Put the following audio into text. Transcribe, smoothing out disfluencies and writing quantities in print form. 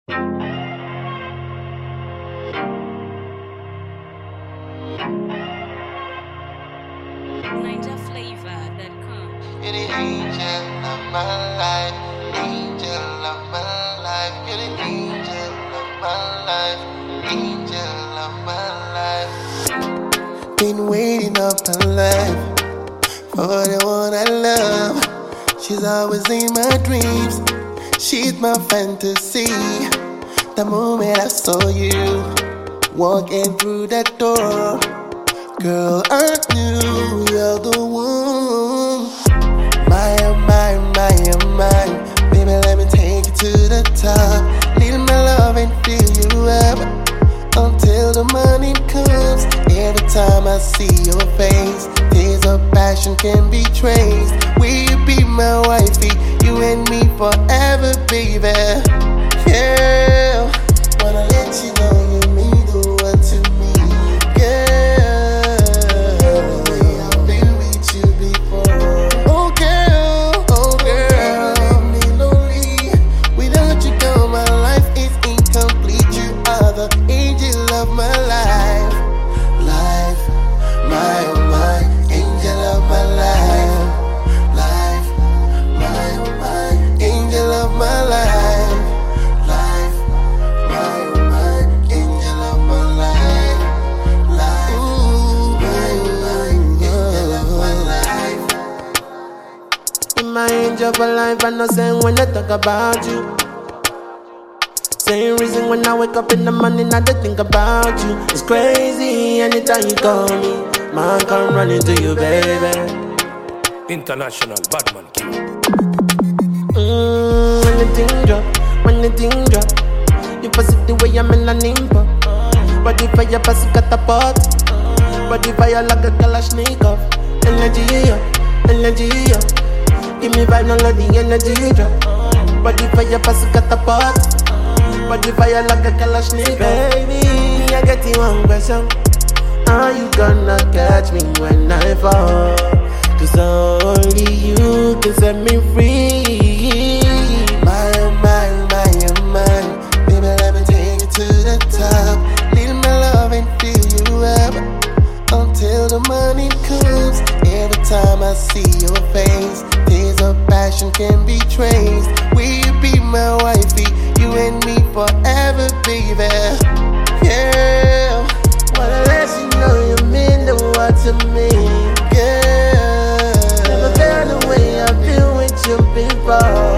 NinjaFlavor.com. You're the angel of my life, angel of my life. You're the angel of my life, angel of my life. Been waiting up my life for the one I love. She's always in my dreams. She's my fantasy. The moment I saw you walking through that door, girl, I knew you're the one. My, oh my, my, oh my. Baby, let me take you to the top. Need my love and fill you up until the morning comes. Every time I see your face, tears of passion can be traced. Will you be my wifey? You and me forever, baby. Yeah, wanna let you know you mean the world to me. Girl, the way I've been with you before. Oh girl, leave me lonely. Without you, girl, my life is incomplete. You are the angel of my life. Life, my, oh my, angel of my life. Life, my, oh my, angel of my life. Life, my, oh my, angel of my life. Life, ooh, my, oh my, angel of my life. In my angel for life, I know saying when I talk about you. Same reason when I wake up in the morning, I just think about you. It's crazy anytime you call me. Man, come running to you, baby. International Badman King. When the thing drop, when the thing drop, you pass it the way I'm in a nimbo. Body fire, pass it catapult. Body fire like a Kalashnikov. Energy up, energy up. Give me vibe, no let the energy drop. Body fire, pass it catapult. Body fire like a Kalashnikov. Baby, I get you one question. Are you gonna catch me when I fall? Cause only you can set me free. My, oh my, my, oh my. Baby, let me take you to the top. Need my love and fill you up until the morning comes. Every time I see your face, tears of passion can be traced. Will you be my wifey? You and me forever, baby. Yeah, Wanna let you know you mean the world to me. girl. Never felt the way I feel with you before.